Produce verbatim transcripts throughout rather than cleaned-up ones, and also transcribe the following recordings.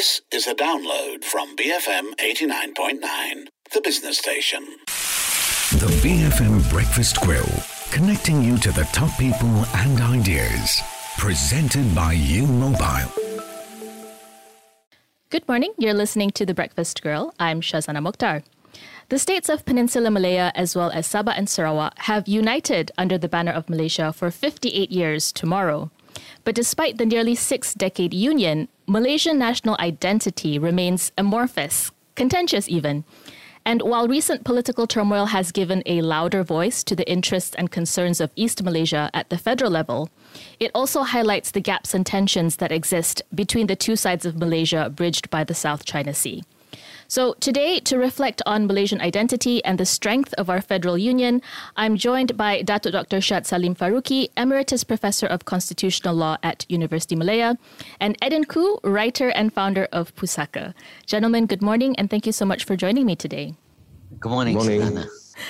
This is a download from B F M eighty-nine point nine, the business station. The B F M Breakfast Grill, connecting you to the top people and ideas. Presented by U Mobile. Good morning. You're listening to The Breakfast Grill. I'm Shazana Mokhtar. The states of Peninsular Malaya, as well as Sabah and Sarawak, have united under the banner of Malaysia for fifty-eight years tomorrow. But despite the nearly six-decade union, Malaysian national identity remains amorphous, contentious even. And while recent political turmoil has given a louder voice to the interests and concerns of East Malaysia at the federal level, it also highlights the gaps and tensions that exist between the two sides of Malaysia bridged by the South China Sea. So today, to reflect on Malaysian identity and the strength of our federal union, I'm joined by Datuk Doctor Shad Salim Faruqi, Emeritus Professor of Constitutional Law at University Malaya, and Edin Khoo, writer and founder of Pusaka. Gentlemen, good morning, and thank you so much for joining me today. Good morning, Good morning. Shazana.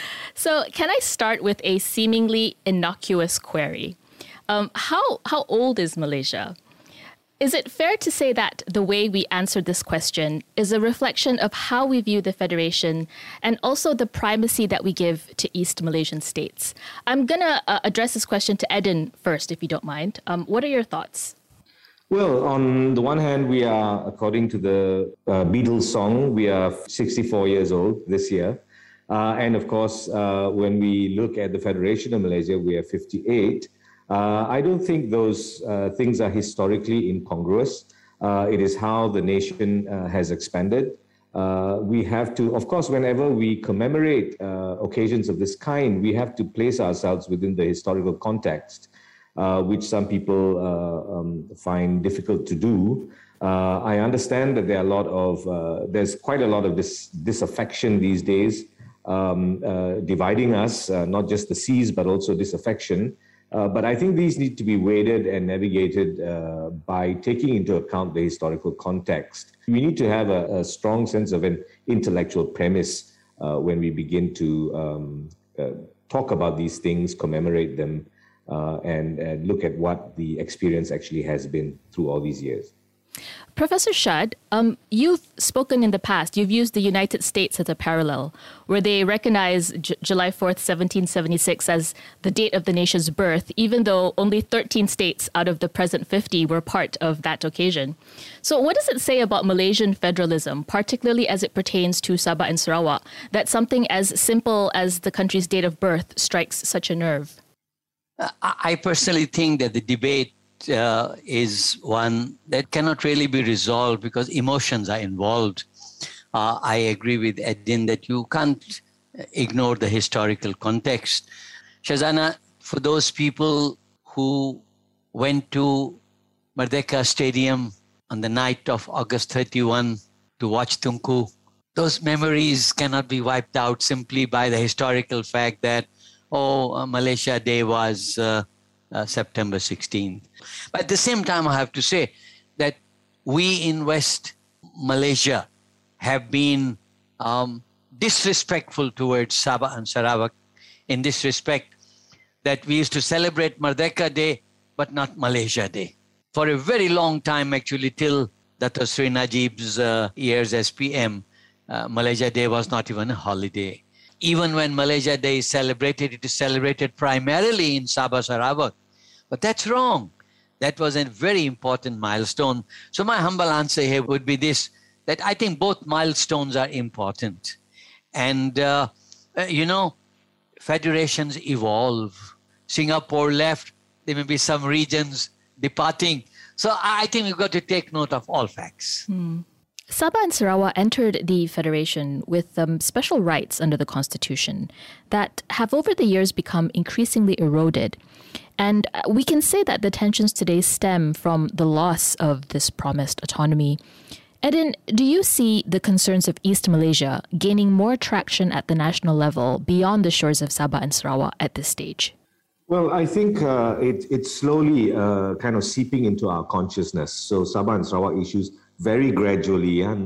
So can I start with a seemingly innocuous query? Um, how how old is Malaysia? Is it fair to say that the way we answered this question is a reflection of how we view the Federation and also the primacy that we give to East Malaysian states? I'm going to uh, address this question to Edin first, if you don't mind. Um, what are your thoughts? Well, on the one hand, we are, according to the uh, Beatles song, we are sixty-four years old this year. Uh, and of course, uh, when we look at the Federation of Malaysia, we are fifty-eight. Uh, I don't think those uh, things are historically incongruous. Uh, it is how the nation uh, has expanded. Uh, we have to, of course, whenever we commemorate uh, occasions of this kind, we have to place ourselves within the historical context, uh, which some people uh, um, find difficult to do. Uh, I understand that there are a lot of, uh, there's quite a lot of dis- disaffection these days, um, uh, dividing us, uh, not just the seas, but also disaffection. Uh, but I think these need to be weighted and navigated uh, by taking into account the historical context. We need to have a, a strong sense of an intellectual premise uh, when we begin to um, uh, talk about these things, commemorate them, uh, and, and look at what the experience actually has been through all these years. Professor Shad, um, you've spoken in the past, you've used the United States as a parallel, where they recognize J- July fourth, seventeen seventy-six as the date of the nation's birth, even though only thirteen states out of the present fifty were part of that occasion. So what does it say about Malaysian federalism, particularly as it pertains to Sabah and Sarawak, that something as simple as the country's date of birth strikes such a nerve? Uh, I personally think that the debate Uh, is one that cannot really be resolved because emotions are involved. Uh, I agree with Edin that you can't ignore the historical context. Shazana, for those people who went to Merdeka Stadium on the night of August thirty-first to watch Tunku, those memories cannot be wiped out simply by the historical fact that, oh, uh, Malaysia Day was uh, Uh, September sixteenth. But at the same time, I have to say that we in West Malaysia have been um, disrespectful towards Sabah and Sarawak in this respect, that we used to celebrate Merdeka Day, but not Malaysia Day. For a very long time, actually, till Dato Sri Najib's uh, years as P M, uh, Malaysia Day was not even a holiday. Even when Malaysia Day is celebrated, it is celebrated primarily in Sabah Sarawak. But that's wrong. That was a very important milestone. So my humble answer here would be this, that I think both milestones are important. And, uh, uh, you know, federations evolve. Singapore left. There may be some regions departing. So I think we've got to take note of all facts. Hmm. Sabah and Sarawak entered the Federation with um, special rights under the Constitution that have over the years become increasingly eroded. And we can say that the tensions today stem from the loss of this promised autonomy. Edin, do you see the concerns of East Malaysia gaining more traction at the national level beyond the shores of Sabah and Sarawak at this stage? Well, I think uh, it, it's slowly uh, kind of seeping into our consciousness. So Sabah and Sarawak issues very gradually, yeah,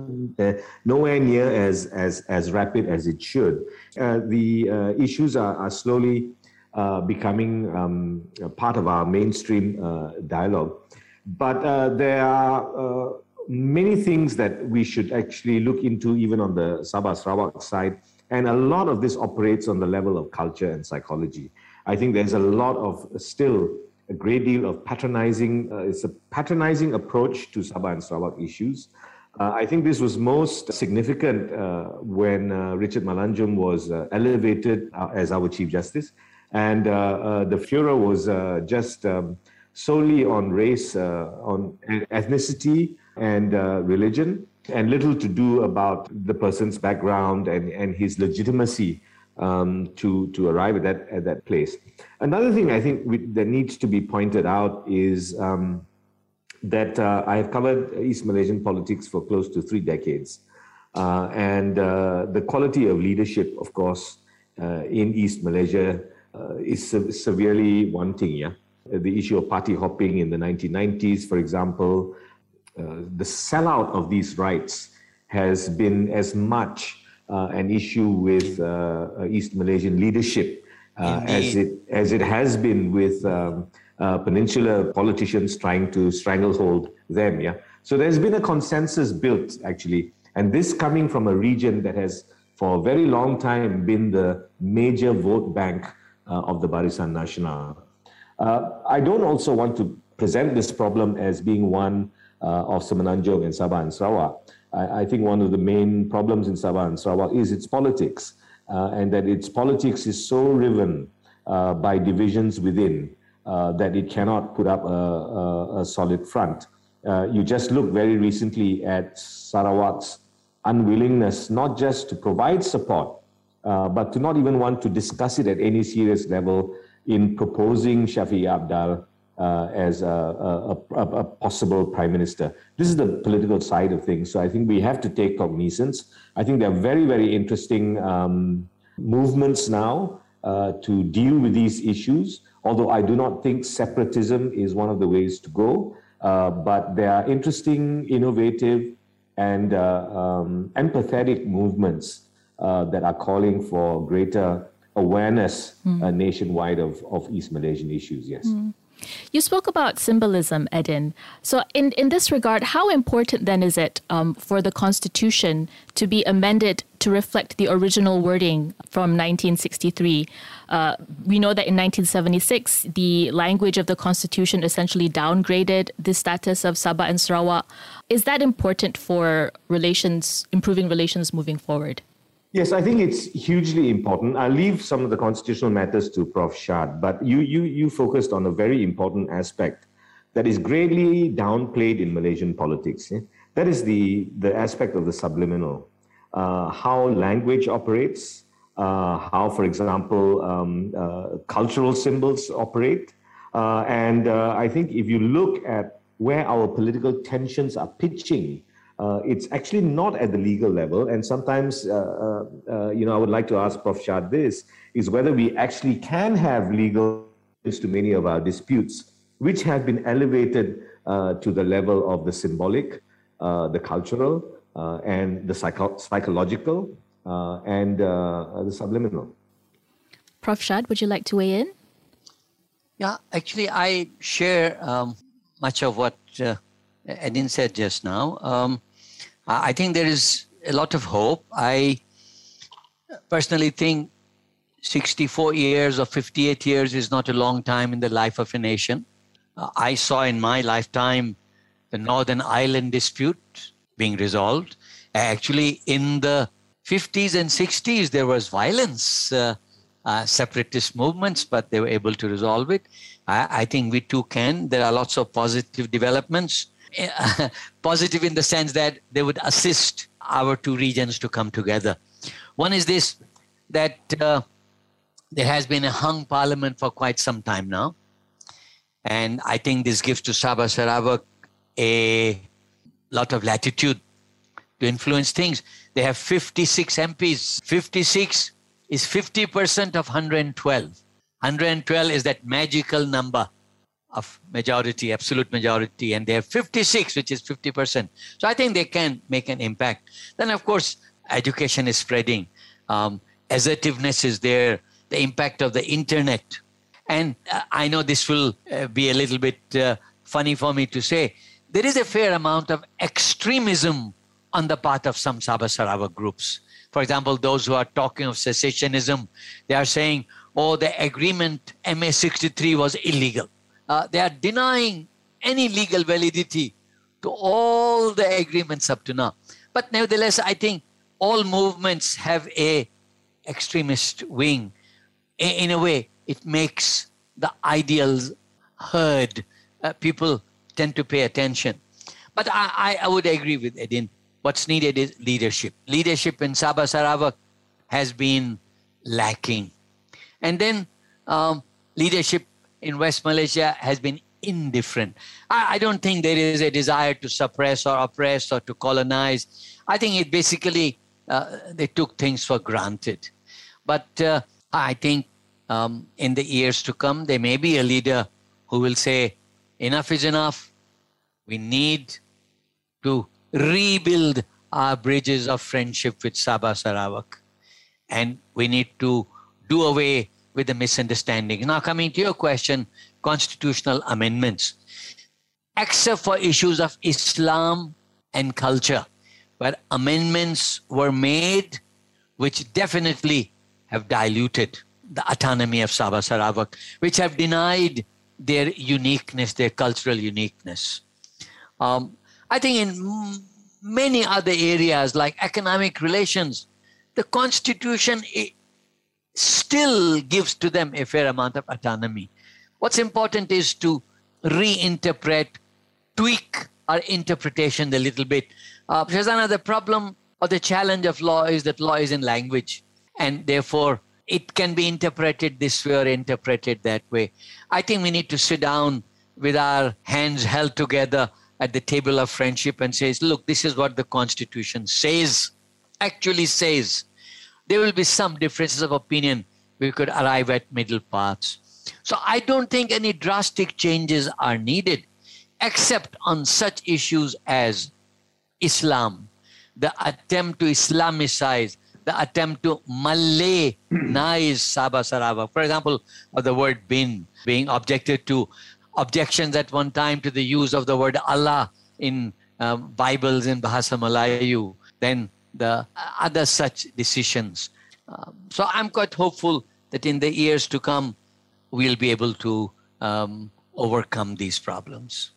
nowhere near as, as, as rapid as it should. Uh, the uh, issues are, are slowly uh, becoming um, a part of our mainstream uh, dialogue. But uh, there are uh, many things that we should actually look into even on the Sabah Sarawak side. And a lot of this operates on the level of culture and psychology. I think there's a lot of still a great deal of patronizing, uh, it's a patronizing approach to Sabah and Sarawak issues. Uh, I think this was most significant uh, when uh, Richard Malanjum was uh, elevated uh, as our Chief Justice. And uh, uh, the furor was uh, just um, solely on race, uh, on ethnicity and uh, religion, and little to do about the person's background and, and his legitimacy um, to, to arrive at that, at that place. Another thing I think we, that needs to be pointed out is um, that uh, I have covered East Malaysian politics for close to three decades. Uh, and uh, the quality of leadership, of course, uh, in East Malaysia uh, is se- severely wanting. Yeah? The issue of party hopping in the nineteen nineties, for example, Uh, the sellout of these rights has been as much uh, an issue with uh, East Malaysian leadership uh, as it as it has been with um, uh, Peninsular politicians trying to stranglehold them. Yeah, so there's been a consensus built actually, and this coming from a region that has for a very long time been the major vote bank uh, of the Barisan Nasional. Uh, I don't also want to present this problem as being one Uh, of Semenanjung and Sabah and Sarawak. I, I think one of the main problems in Sabah and Sarawak is its politics, uh, and that its politics is so riven uh, by divisions within uh, that it cannot put up a, a, a solid front. Uh, you just look very recently at Sarawak's unwillingness not just to provide support, uh, but to not even want to discuss it at any serious level in proposing Shafi'i Abdal Uh, as a, a, a, a possible prime minister. This is the political side of things. So I think we have to take cognizance. I think there are very, very interesting um, movements now uh, to deal with these issues, although I do not think separatism is one of the ways to go. Uh, but there are interesting, innovative, and uh, um, empathetic movements uh, that are calling for greater awareness mm. uh, nationwide of, of East Malaysian issues, yes. Mm. You spoke about symbolism, Edin. So in, in this regard, how important then is it um, for the Constitution to be amended to reflect the original wording from nineteen sixty-three? Uh, we know that in nineteen seventy-six, the language of the Constitution essentially downgraded the status of Sabah and Sarawak. Is that important for relations, improving relations moving forward? Yes, I think it's hugely important. I'll leave some of the constitutional matters to Professor Shad, but you, you, you focused on a very important aspect that is greatly downplayed in Malaysian politics. Eh? That is the, the aspect of the subliminal, uh, how language operates, uh, how, for example, um, uh, cultural symbols operate. Uh, and uh, I think if you look at where our political tensions are pitching, Uh, it's actually not at the legal level. And sometimes, uh, uh, uh, you know, I would like to ask Professor Shad this, is whether we actually can have legal to many of our disputes, which have been elevated uh, to the level of the symbolic, uh, the cultural, uh, and the psycho- psychological, uh, and uh, the subliminal. Professor Shad, would you like to weigh in? Yeah, actually, I share um, much of what uh, Edin said just now. Um, I think there is a lot of hope. I personally think sixty-four years or fifty-eight years is not a long time in the life of a nation. Uh, I saw in my lifetime the Northern Ireland dispute being resolved. Actually, in the fifties and sixties, there was violence, uh, uh, separatist movements, but they were able to resolve it. I, I think we too can. There are lots of positive developments. Uh, positive in the sense that they would assist our two regions to come together. One is this, that uh, there has been a hung parliament for quite some time now. And I think this gives to Sabah Sarawak a lot of latitude to influence things. They have fifty-six M Ps. fifty-six is fifty percent of one hundred twelve. one hundred twelve is that magical number of majority, absolute majority, and they have fifty-six, which is fifty percent. So I think they can make an impact. Then, of course, education is spreading. Um, assertiveness is there, the impact of the internet. And uh, I know this will uh, be a little bit uh, funny for me to say, there is a fair amount of extremism on the part of some Sabah Sarawak groups. For example, those who are talking of secessionism, they are saying, oh, the agreement M A sixty-three was illegal. Uh, they are denying any legal validity to all the agreements up to now. But nevertheless, I think all movements have a extremist wing. In a way, it makes the ideals heard. Uh, people tend to pay attention. But I, I would agree with Edin. What's needed is leadership. Leadership in Sabah Sarawak has been lacking. And then um, leadership in West Malaysia has been indifferent. I, I don't think there is a desire to suppress or oppress or to colonize. I think it basically, uh, they took things for granted. But uh, I think um, in the years to come, there may be a leader who will say, enough is enough. We need to rebuild our bridges of friendship with Sabah Sarawak. And we need to do away with the misunderstanding. Now, coming to your question, constitutional amendments. Except for issues of Islam and culture, where amendments were made which definitely have diluted the autonomy of Sabah Sarawak, which have denied their uniqueness, their cultural uniqueness. Um, I think in m- many other areas like economic relations, the Constitution I- still gives to them a fair amount of autonomy. What's important is to reinterpret, tweak our interpretation a little bit. Uh, Shazana, the problem or the challenge of law is that law is in language, and therefore it can be interpreted this way or interpreted that way. I think we need to sit down with our hands held together at the table of friendship and says, look, this is what the Constitution says, actually says. There will be some differences of opinion. We could arrive at middle paths. So I don't think any drastic changes are needed, except on such issues as Islam, the attempt to Islamicize, the attempt to Malayize Sabah Sarawak. For example, of the word bin being objected to, objections at one time to the use of the word Allah in um, Bibles in Bahasa Melayu, then the other such decisions. Um, so I'm quite hopeful that in the years to come, we'll be able to um, overcome these problems.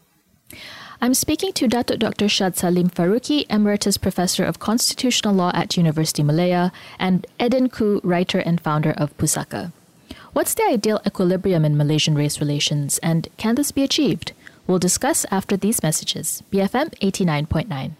I'm speaking to Datuk Doctor Shad Salim Faruqi, Emeritus Professor of Constitutional Law at University Malaya, and Edin Khoo, writer and founder of Pusaka. What's the ideal equilibrium in Malaysian race relations, and can this be achieved? We'll discuss after these messages. B F M eighty-nine point nine.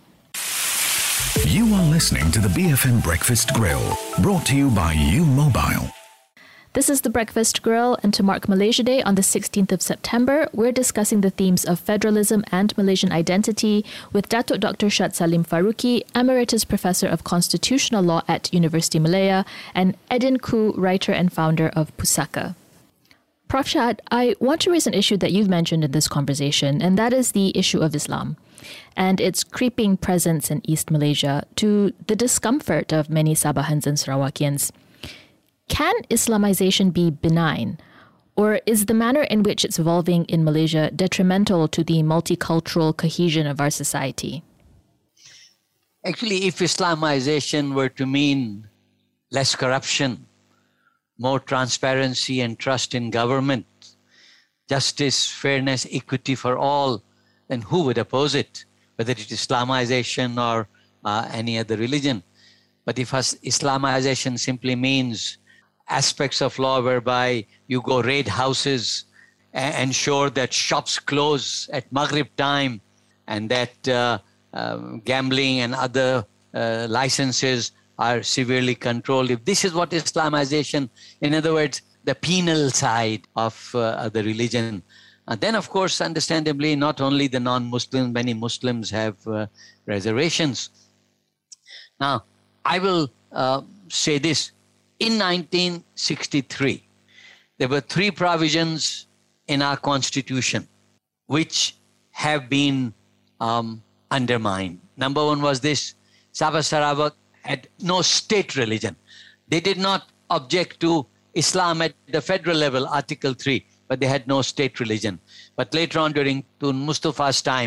You are listening to the B F M Breakfast Grill, brought to you by U Mobile. This is the Breakfast Grill, and to mark Malaysia Day on the sixteenth of September, we're discussing the themes of federalism and Malaysian identity with Datuk Doctor Shad Salim Faruqi, Emeritus Professor of Constitutional Law at University Malaya, and Edin Khoo, writer and founder of Pusaka. Professor Shad, I want to raise an issue that you've mentioned in this conversation, and that is the issue of Islam and its creeping presence in East Malaysia to the discomfort of many Sabahans and Sarawakians. Can Islamization be benign, or is the manner in which it's evolving in Malaysia detrimental to the multicultural cohesion of our society? Actually, if Islamization were to mean less corruption, more transparency and trust in government, justice, fairness, equity for all, then who would oppose it, whether it is Islamization or uh, any other religion? But if Islamization simply means aspects of law whereby you go raid houses, and ensure that shops close at Maghrib time, and that uh, um, gambling and other uh, licenses are severely controlled. If this is what Islamization, in other words, the penal side of uh, the religion, and then of course, understandably, not only the non-Muslims, many Muslims have uh, reservations. Now, I will uh, say this. In nineteen sixty-three, there were three provisions in our constitution which have been um, undermined. Number one was this: Sabah Sarawak had no state religion. They did not object to Islam at the federal level, Article three, but they had no state religion. But later on, during Tun Mustafa's time,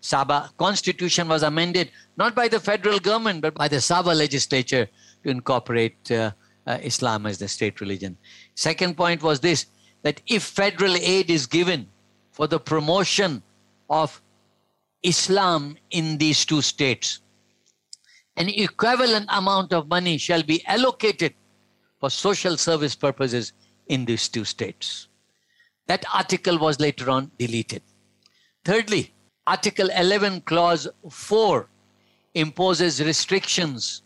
Sabah constitution was amended not by the federal government but by the Sabah legislature to incorporate uh, uh, Islam as the state religion. Second point was this, that if federal aid is given for the promotion of Islam in these two states, an equivalent amount of money shall be allocated for social service purposes in these two states. That article was later on deleted. Thirdly, Article eleven, Clause four imposes restrictions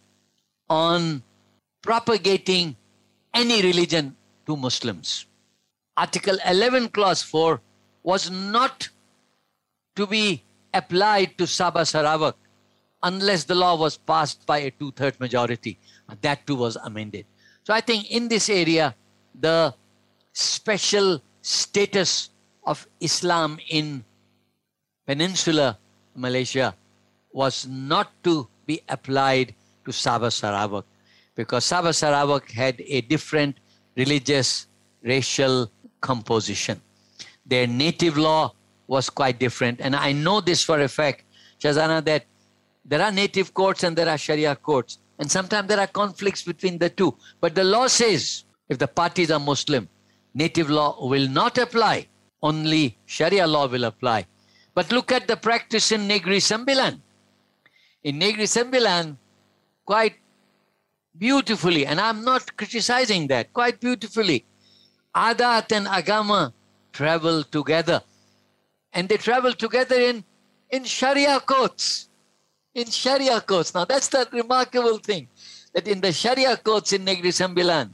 on propagating any religion to Muslims. Article eleven, Clause four was not to be applied to Sabah Sarawak unless the law was passed by a two-thirds majority. That too was amended. So I think in this area, the special status of Islam in Peninsular Malaysia was not to be applied to Sabah Sarawak, because Sabah Sarawak had a different religious, racial composition. Their native law was quite different. And I know this for a fact, Shazana, that there are native courts and there are Sharia courts. And sometimes there are conflicts between the two. But the law says, if the parties are Muslim, native law will not apply. Only Sharia law will apply. But look at the practice in Negri Sembilan. In Negri Sembilan, quite beautifully, and I'm not criticizing that, quite beautifully, Adat and Agama travel together. And they travel together in, in Sharia courts. In Sharia courts. Now that's the remarkable thing, that in the Sharia courts in Negri Sembilan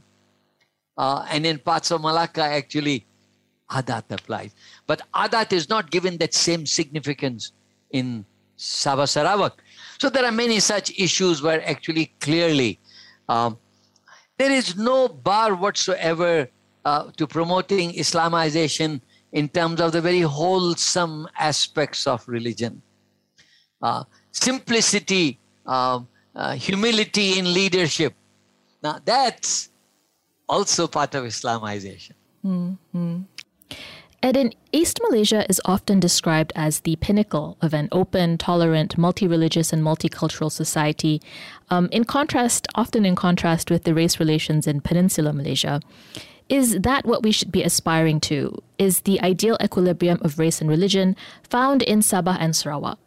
uh, and in parts of Malacca, actually, Adat applies. But Adat is not given that same significance in Sabah Sarawak. So there are many such issues where actually clearly um, there is no bar whatsoever uh, to promoting Islamization in terms of the very wholesome aspects of religion. Uh, simplicity, uh, uh, humility in leadership. Now that's also part of Islamization. Mm-hmm. Edin, East Malaysia is often described as the pinnacle of an open, tolerant, multi-religious and multicultural society, um, in contrast, often in contrast with the race relations in Peninsular Malaysia. Is that what we should be aspiring to? Is the ideal equilibrium of race and religion found in Sabah and Sarawak?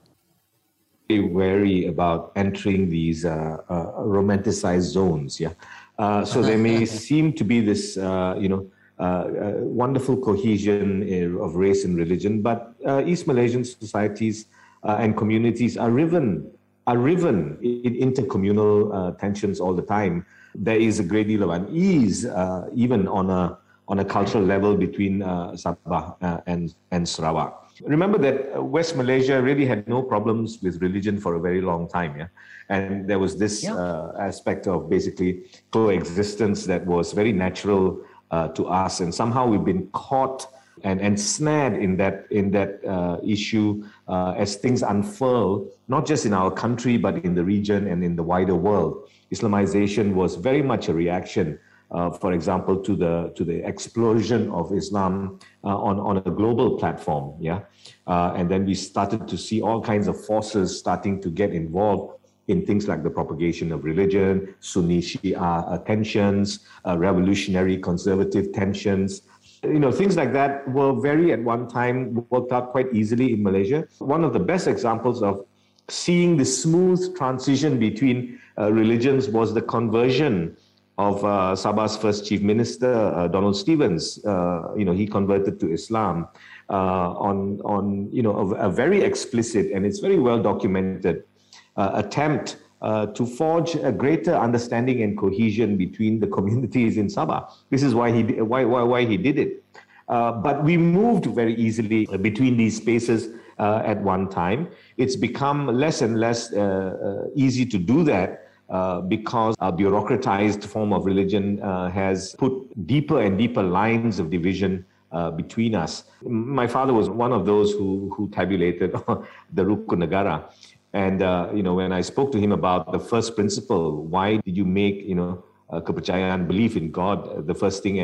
Be wary about entering these uh, uh, romanticized zones, yeah. Uh, so there may seem to be this, uh, you know, Uh, uh, wonderful cohesion uh, of race and religion, but uh, East Malaysian societies uh, and communities are riven, are riven in intercommunal uh, tensions all the time. There is a great deal of unease, uh, even on a on a cultural level, between uh, Sabah uh, and and Sarawak. Remember that West Malaysia really had no problems with religion for a very long time, yeah, and there was this yeah. uh, aspect of basically coexistence that was very natural Uh, to us, and somehow we've been caught and, and snared in that in that uh, issue uh, as things unfurl, not just in our country but in the region and in the wider world. Islamization was very much a reaction, uh, for example, to the to the explosion of Islam uh, on on a global platform. Yeah, uh, and then we started to see all kinds of forces starting to get involved in things like the propagation of religion, Sunni Shia uh, tensions, uh, revolutionary conservative tensions. You know, things like that were very, at one time, worked out quite easily in Malaysia. One of the best examples of seeing the smooth transition between uh, religions was the conversion of uh, Sabah's first chief minister, uh, Donald Stevens. Uh, you know, he converted to Islam uh, on, on, you know, a, a very explicit, and it's very well documented, Uh, attempt uh, to forge a greater understanding and cohesion between the communities in Sabah. This is why he why why why he did it. Uh, but we moved very easily between these spaces uh, at one time. It's become less and less uh, uh, easy to do that uh, because a bureaucratized form of religion uh, has put deeper and deeper lines of division uh, between us. My father was one of those who who tabulated the Rukun Negara. And, uh, you know, when I spoke to him about the first principle, why did you make, you know, uh, kepercayaan, belief in God, uh, the first thing? And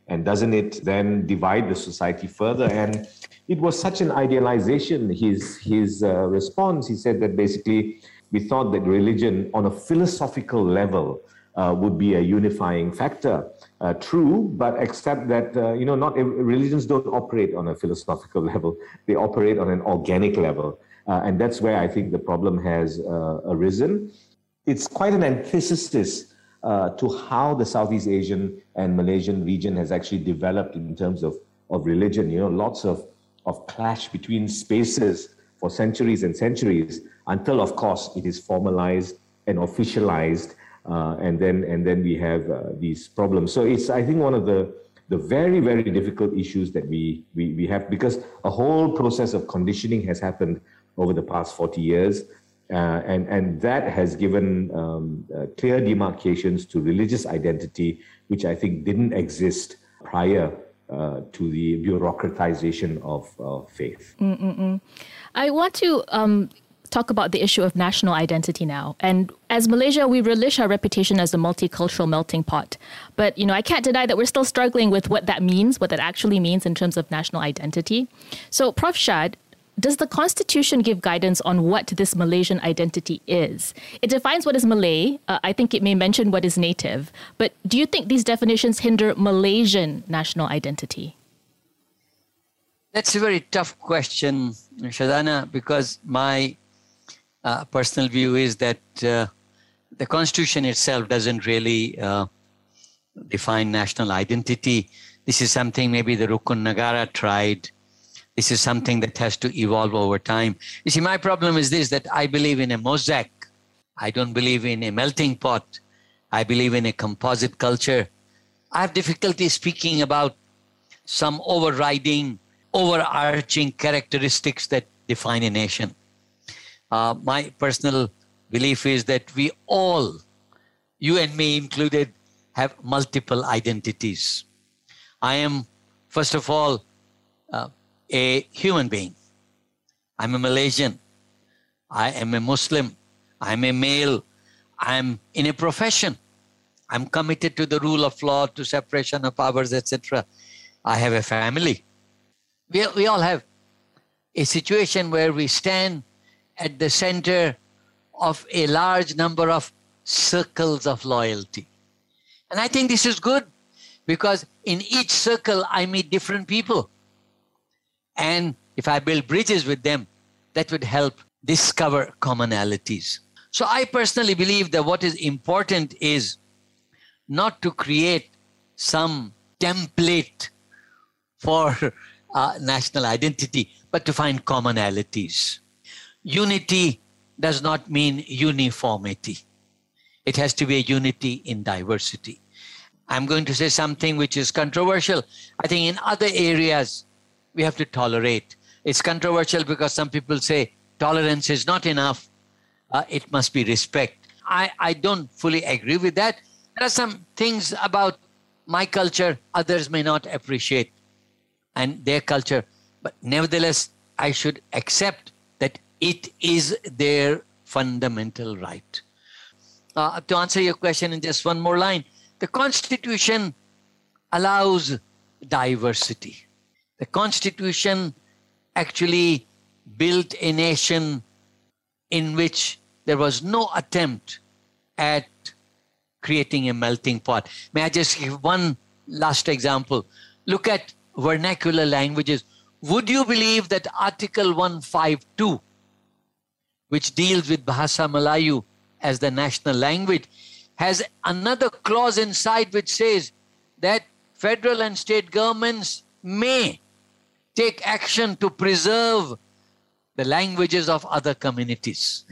And doesn't it then divide the society further? And it was such an idealization, his, his uh, response. He said that basically we thought that religion on a philosophical level uh, would be a unifying factor. Uh, true, but except that, uh, you know, not religions don't operate on a philosophical level. They operate on an organic level. Uh, and that's where I think the problem has uh, arisen. It's quite an antithesis uh, to how the Southeast Asian and Malaysian region has actually developed in terms of, of religion. You know, lots of, of clash between spaces for centuries and centuries until, of course, it is formalized and officialized. Uh, and then and then we have uh, these problems. So it's, I think, one of the, the very, very difficult issues that we, we, we have, because a whole process of conditioning has happened over the past forty years. Uh, and, and that has given um, uh, clear demarcations to religious identity, which I think didn't exist prior uh, to the bureaucratization of uh, faith. Mm-mm-mm. I want to um, talk about the issue of national identity now. And as Malaysia, we relish our reputation as a multicultural melting pot. But, you know, I can't deny that we're still struggling with what that means, what that actually means in terms of national identity. So, Professor Shad, does the Constitution give guidance on what this Malaysian identity is? It defines what is Malay. Uh, I think it may mention what is native. But do you think these definitions hinder Malaysian national identity? That's a very tough question, Shazana, because my uh, personal view is that uh, the Constitution itself doesn't really uh, define national identity. This is something maybe the Rukun Negara tried. This is something that has to evolve over time. You see, my problem is this, that I believe in a mosaic. I don't believe in a melting pot. I believe in a composite culture. I have difficulty speaking about some overriding, overarching characteristics that define a nation. Uh, my personal belief is that we all, you and me included, have multiple identities. I am, first of all, uh, a human being. I'm a Malaysian. I am a Muslim. I'm a male. I'm in a profession. I'm committed to the rule of law, to separation of powers, et cetera. I have a family. We, we all have a situation where we stand at the center of a large number of circles of loyalty. And I think this is good, because in each circle I meet different people. And if I build bridges with them, that would help discover commonalities. So I personally believe that what is important is not to create some template for uh, national identity, but to find commonalities. Unity does not mean uniformity. It has to be a unity in diversity. I'm going to say something which is controversial. I think in other areas, we have to tolerate. It's controversial because some people say tolerance is not enough. Uh, it must be respect. I, I don't fully agree with that. There are some things about my culture others may not appreciate and their culture. But nevertheless, I should accept that it is their fundamental right. Uh, to answer your question in just one more line, the Constitution allows diversity. The Constitution actually built a nation in which there was no attempt at creating a melting pot. May I just give one last example? Look at vernacular languages. Would you believe that Article one fifty-two, which deals with Bahasa Melayu as the national language, has another clause inside which says that federal and state governments may take action to preserve the languages of other communities.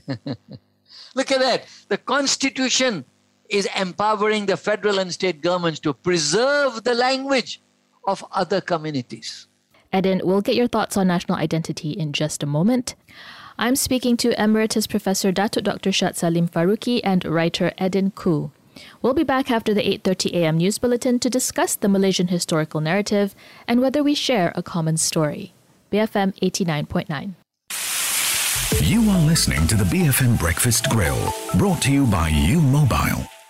Look at that. The Constitution is empowering the federal and state governments to preserve the language of other communities. Edin, we'll get your thoughts on national identity in just a moment. I'm speaking to Emeritus Professor Datuk Doctor Shad Salim Faruqi and writer Edin Khoo. We'll be back after the eight thirty a.m. news bulletin to discuss the Malaysian historical narrative and whether we share a common story. B F M eighty-nine point nine. You are listening to the B F M Breakfast Grill, brought to you by U Mobile.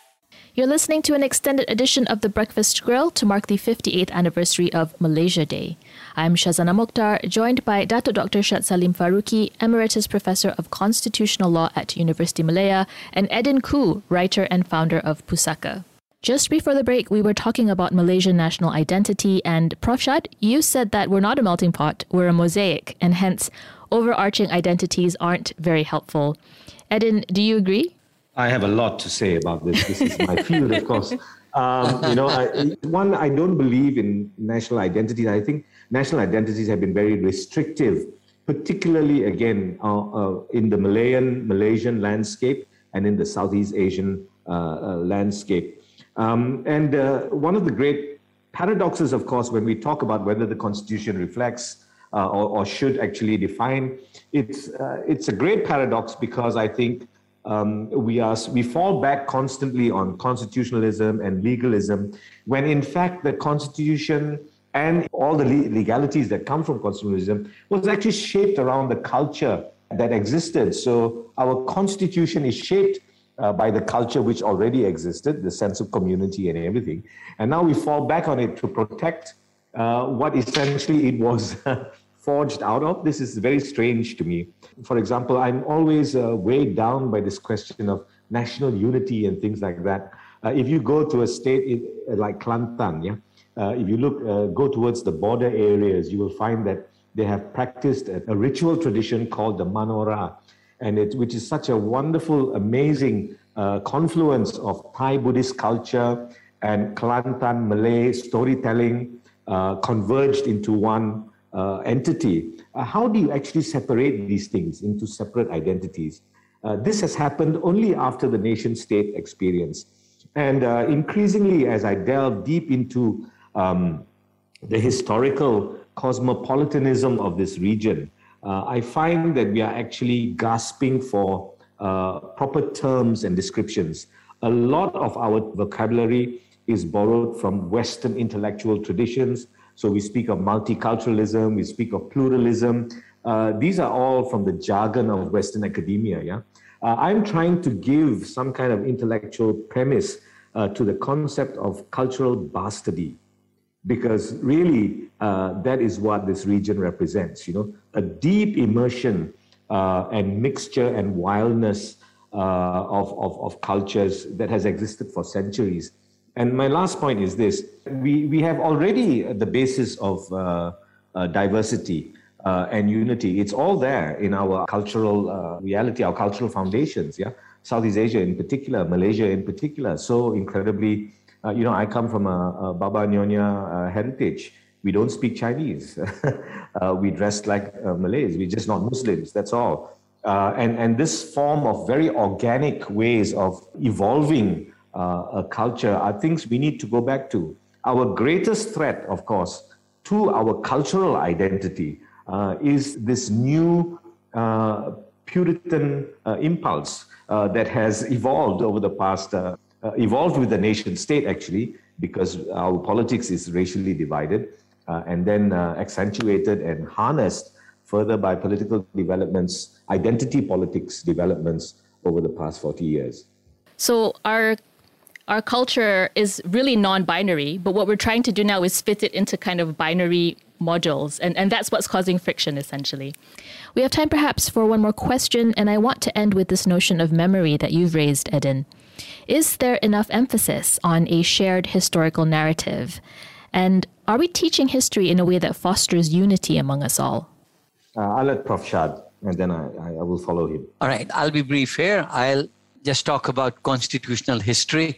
You're listening to an extended edition of The Breakfast Grill to mark the fifty-eighth anniversary of Malaysia Day. I'm Shazana Mokhtar, joined by Datuk Doctor Syed Salim Faruqi, Emeritus Professor of Constitutional Law at University Malaya, and Edin Khoo, writer and founder of Pusaka. Just before the break, we were talking about Malaysian national identity, and Professor Shad, you said that we're not a melting pot, we're a mosaic, and hence overarching identities aren't very helpful. Edin, do you agree? I have a lot to say about this. This is my field, of course. Um, you know, I, one, I don't believe in national identities. I think national identities have been very restrictive, particularly, again, uh, uh, in the Malayan, Malaysian landscape and in the Southeast Asian uh, uh, landscape. Um, and uh, one of the great paradoxes, of course, when we talk about whether the Constitution reflects uh, or, or should actually define, it's, uh, it's a great paradox because I think Um, we are we fall back constantly on constitutionalism and legalism, when in fact the Constitution and all the legalities that come from constitutionalism was actually shaped around the culture that existed. So our Constitution is shaped uh, by the culture which already existed, the sense of community and everything. And now we fall back on it to protect uh, what essentially it was forged out of. This is very strange to me. For example, I'm always uh, weighed down by this question of national unity and things like that. Uh, if you go to a state in, uh, like Kelantan, yeah, uh, if you look, uh, go towards the border areas, you will find that they have practiced a, a ritual tradition called the Manora, and it, which is such a wonderful, amazing uh, confluence of Thai Buddhist culture and Kelantan Malay storytelling uh, converged into one Uh, entity. Uh, how do you actually separate these things into separate identities? Uh, this has happened only after the nation-state experience. And uh, increasingly, as I delve deep into um, the historical cosmopolitanism of this region, uh, I find that we are actually gasping for uh, proper terms and descriptions. A lot of our vocabulary is borrowed from Western intellectual traditions. So we speak of multiculturalism, we speak of pluralism. Uh, these are all from the jargon of Western academia. Yeah, uh, I'm trying to give some kind of intellectual premise uh, to the concept of cultural bastardy, because really uh, that is what this region represents. You know, a deep immersion uh, and mixture and wildness uh, of, of of cultures that has existed for centuries. And my last point is this: we, we have already the basis of uh, uh, diversity uh, and unity. It's all there in our cultural uh, reality, our cultural foundations, yeah? Southeast Asia in particular, Malaysia in particular, so incredibly, uh, you know, I come from a, a Baba Nyonya uh, heritage. We don't speak Chinese. uh, we dress like uh, Malays. We're just not Muslims, that's all. Uh, and, and this form of very organic ways of evolving Uh, a culture are things we need to go back to. Our greatest threat, of course, to our cultural identity uh, is this new uh, Puritan uh, impulse uh, that has evolved over the past, uh, uh, evolved with the nation state actually, because our politics is racially divided uh, and then uh, accentuated and harnessed further by political developments, identity politics developments over the past forty years. So our Our culture is really non-binary, but what we're trying to do now is fit it into kind of binary modules, and, and that's what's causing friction, essentially. We have time perhaps for one more question, and I want to end with this notion of memory that you've raised, Edin. Is there enough emphasis on a shared historical narrative? And are we teaching history in a way that fosters unity among us all? Uh, I'll let Professor Shad, and then I, I will follow him. All right, I'll be brief here. I'll just talk about constitutional history.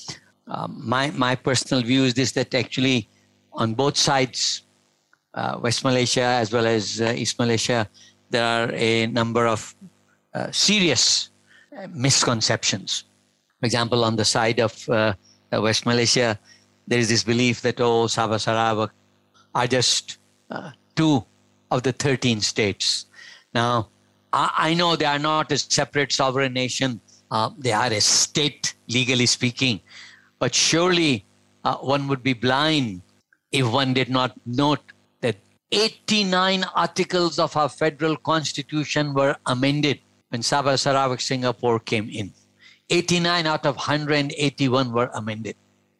Um, my, my personal view is this, that actually on both sides, uh, West Malaysia as well as uh, East Malaysia, there are a number of uh, serious uh, misconceptions. For example, on the side of uh, West Malaysia, there is this belief that, oh, Sabah Sarawak are just uh, two of the thirteen states. Now, I, I know they are not a separate sovereign nation. Uh, they are a state, legally speaking. But surely uh, one would be blind if one did not note that eighty-nine articles of our federal constitution were amended when Sabah Sarawak Singapore came in. eighty-nine out of one hundred eighty-one were amended.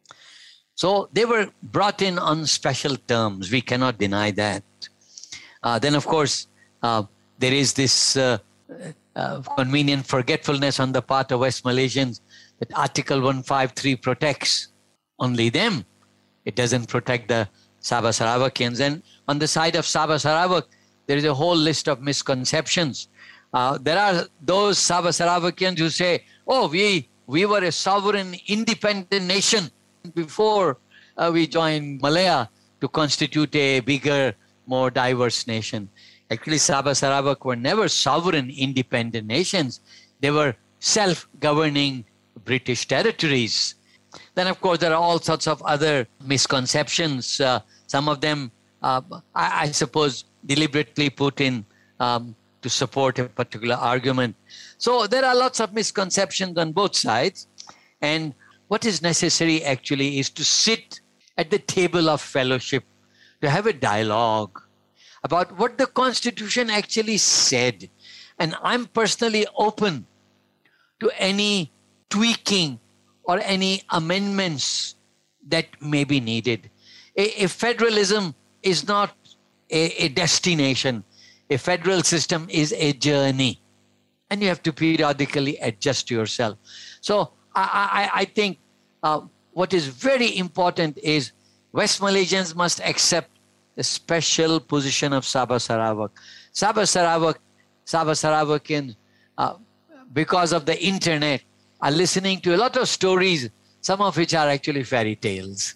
So they were brought in on special terms. We cannot deny that. Uh, then, of course, uh, there is this uh, uh, convenient forgetfulness on the part of West Malaysians that Article one fifty-three protects only them. It doesn't protect the Sabah Sarawakians. And on the side of Sabah Sarawak, there is a whole list of misconceptions. Uh, there are those Sabah Sarawakians who say, oh, we, we were a sovereign, independent nation before uh, we joined Malaya to constitute a bigger, more diverse nation. Actually, Sabah Sarawak were never sovereign, independent nations. They were self-governing British territories. Then, of course, there are all sorts of other misconceptions. Uh, some of them, uh, I, I suppose, deliberately put in um, to support a particular argument. So there are lots of misconceptions on both sides. And what is necessary actually is to sit at the table of fellowship, to have a dialogue about what the Constitution actually said. And I'm personally open to any tweaking or any amendments that may be needed. A, a federalism is not a, a destination. A federal system is a journey. And you have to periodically adjust yourself. So I, I, I think uh, what is very important is West Malaysians must accept the special position of Sabah Sarawak. Sabah Sarawak, Sabah Sarawakians, uh, because of the internet, are listening to a lot of stories, some of which are actually fairy tales.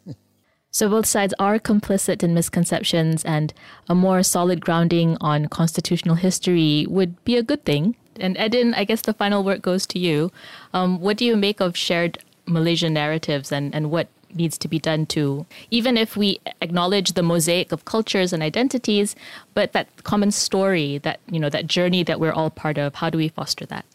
So both sides are complicit in misconceptions, and a more solid grounding on constitutional history would be a good thing. And Edin, I guess the final word goes to you. Um, what do you make of shared Malaysian narratives, and, and what needs to be done to, even if we acknowledge the mosaic of cultures and identities, but that common story, that, you know, that journey that we're all part of, how do we foster that?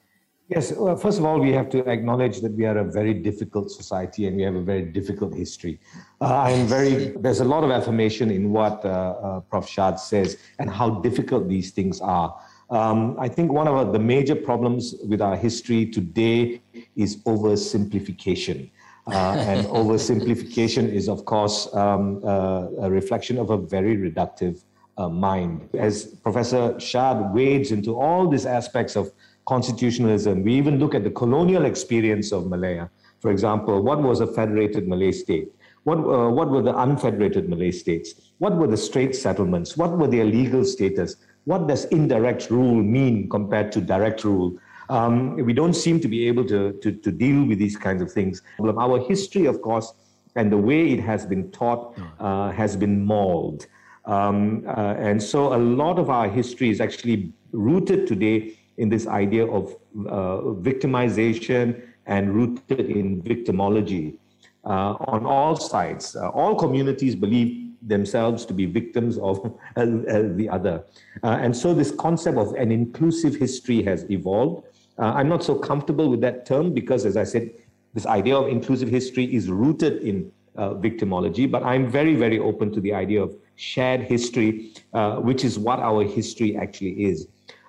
Yes, well, first of all, we have to acknowledge that we are a very difficult society and we have a very difficult history. Uh, I'm very, there's a lot of affirmation in what uh, uh, Professor Shad says and how difficult these things are. Um, I think one of the major problems with our history today is oversimplification. Uh, and oversimplification is, of course, um, uh, a reflection of a very reductive uh, mind. As Professor Shad wades into all these aspects of constitutionalism, we even look at the colonial experience of Malaya. For example, what was a federated Malay state? What, uh, what were the unfederated Malay states? What were the Straits Settlements? What were their legal status? What does indirect rule mean compared to direct rule? Um, we don't seem to be able to, to, to deal with these kinds of things. Our history, of course, and the way it has been taught uh, has been mauled. Um, uh, and so a lot of our history is actually rooted today in this idea of uh, victimization and rooted in victimology uh, on all sides. Uh, all communities believe themselves to be victims of uh, uh, the other. Uh, and so this concept of an inclusive history has evolved. Uh, I'm not so comfortable with that term because, as I said, this idea of inclusive history is rooted in uh, victimology, but I'm very, very open to the idea of shared history, uh, which is what our history actually is.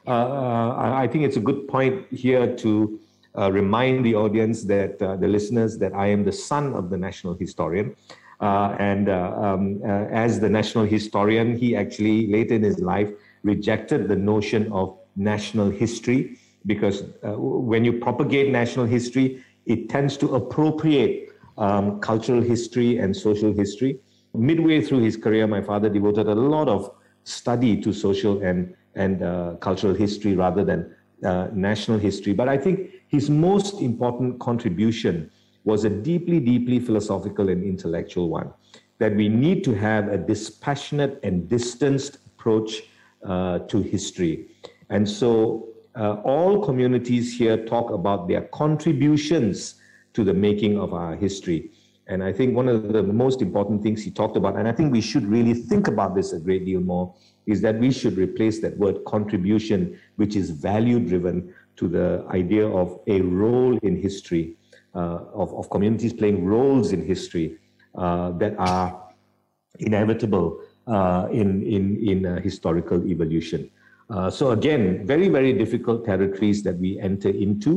Uh, I think it's a good point here to uh, remind the audience that, uh, the listeners, that I am the son of the national historian. Uh, and uh, um, uh, as the national historian, he actually, later in his life, rejected the notion of national history, because uh, when you propagate national history, it tends to appropriate um, cultural history and social history. Midway through his career, my father devoted a lot of study to social and, and uh, cultural history rather than uh, national history. But I think his most important contribution was a deeply, deeply philosophical and intellectual one, that we need to have a dispassionate and distanced approach uh, to history. And so uh, all communities here talk about their contributions to the making of our history. And I think one of the most important things he talked about, and I think we should really think about this a great deal more, is that we should replace that word contribution, which is value-driven, to the idea of a role in history, uh, of, of communities playing roles in history uh, that are inevitable uh, in, in, in uh, historical evolution. Uh, so again, very, very difficult territories that we enter into.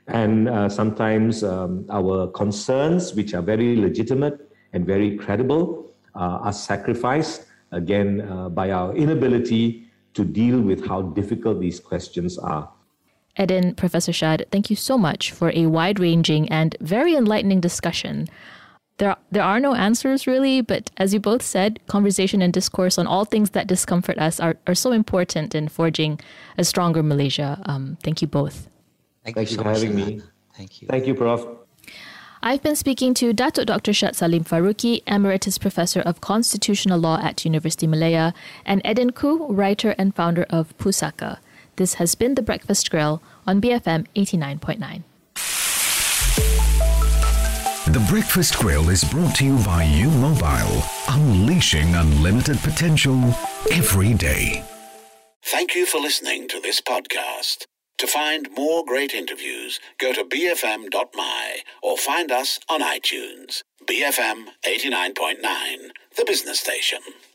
And uh, sometimes um, our concerns, which are very legitimate and very credible, uh, are sacrificed, again, uh, by our inability to deal with how difficult these questions are. Edin, Professor Shad, thank you so much for a wide-ranging and very enlightening discussion. There are, there are no answers, really, but as you both said, conversation and discourse on all things that discomfort us are, are so important in forging a stronger Malaysia. Um, thank you both. Thank, Thank you you so for much having for me. that. Thank you. Thank you, Professor I've been speaking to Datuk Doctor Shad Salim Faruqi, Emeritus Professor of Constitutional Law at University Malaya, and Edin Khoo, writer and founder of Pusaka. This has been The Breakfast Grill on B F M eighty-nine point nine. The Breakfast Grill is brought to you by U Mobile, unleashing unlimited potential every day. Thank you for listening to this podcast. To find more great interviews, go to b f m dot m y or find us on iTunes. B F M eighty-nine point nine, the business station.